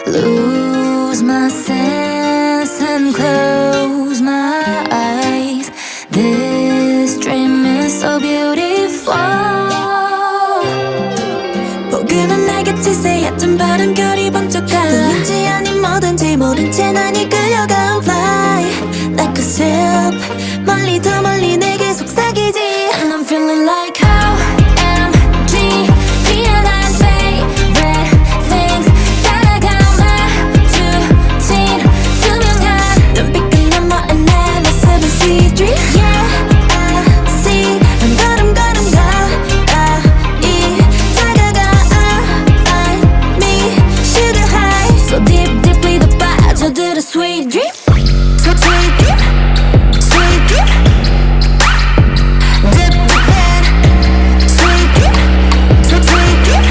Lose my sense and close my eyes. This dream is so beautiful. 포근한 날같이 새하얀 바람결이 번쩍한 들린지 아닌 뭐든지 모른 채 난 이끌려가 fly like a ship 멀리 더 멀리 내게 속삭이지. And I'm feeling like OMG 미안한 favorite things 따라가 마주친 투명한 눈빛 넘어 and 내 모습은 sweet dream. Yeah, I see 난 걸음걸음 가까이 다가가 I find me sugar high. So deep deeply 더 빠져들어 sweet dream. So sweet dream, sweet dream. Dip the bed, sweet dream, so sweet dream.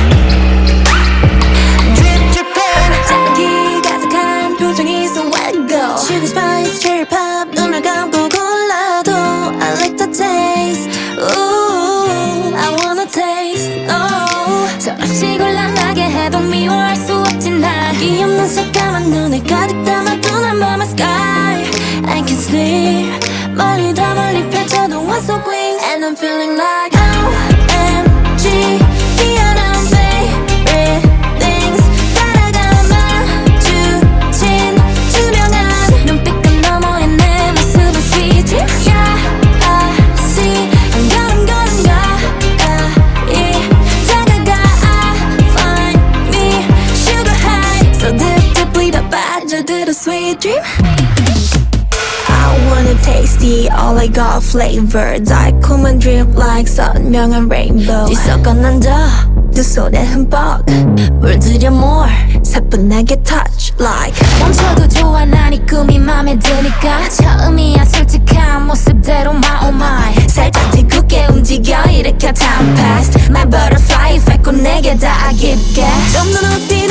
Drip drip 자기 가득한 표정이 so let go. Sugar spice, cherry pop, 눈을 감고 골라도 I like the taste. Ooh, I wanna taste. Oh, 저없이 곤란하게 해도 미워할 수 없진 나. 이 없는 새까만 눈을 가득 담아둔 한 밤의 sky. I can sleep 멀리 더 멀리 펼쳐도 I'm so clean. And I'm feeling like OMG 미안한 favorite things 따라가 마주친 투명한 눈빛 너머에 내 모습은 sweet dream. Yeah, I see 난 걸음걸음 가까이 다가가 I find me sugar high. So deep deeply 더 빠져들어 sweet dream. I wanna taste it, all I got flavor. 달콤한 drip like 선명한 rainbow. 뒤섞어 난다 두 손에 흠뻑 물들여 more 사뿐하게 touch like. 멈춰도 좋아 난 이 꿈이 맘에 드니까. 처음이야 솔직한 모습대로 my oh my. 살짝 뒤굳게 움직여 일으켜 time past. My butterfly effect 꼭 내게 닿아 깊게. 좀 더 높이